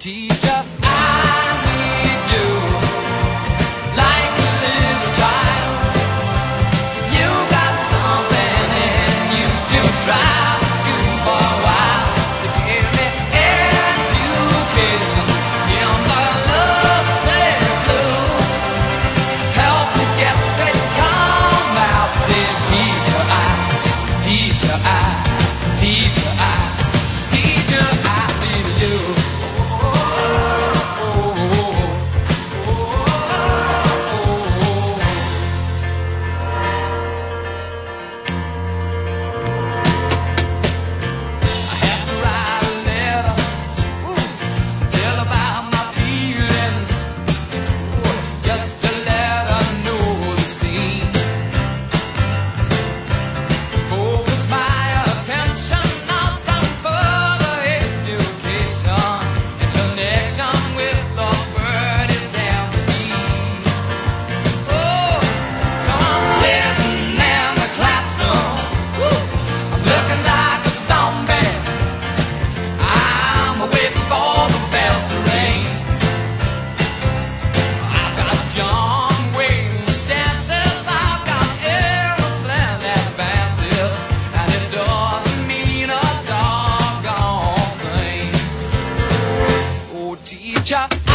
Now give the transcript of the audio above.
Teacher, I need you like a little child. You got something in you to drive to school for a while, to give me education in the love set blues. Help me get straight, come out, say teacher, teacher, teacher, teacher, I need you. Teacher.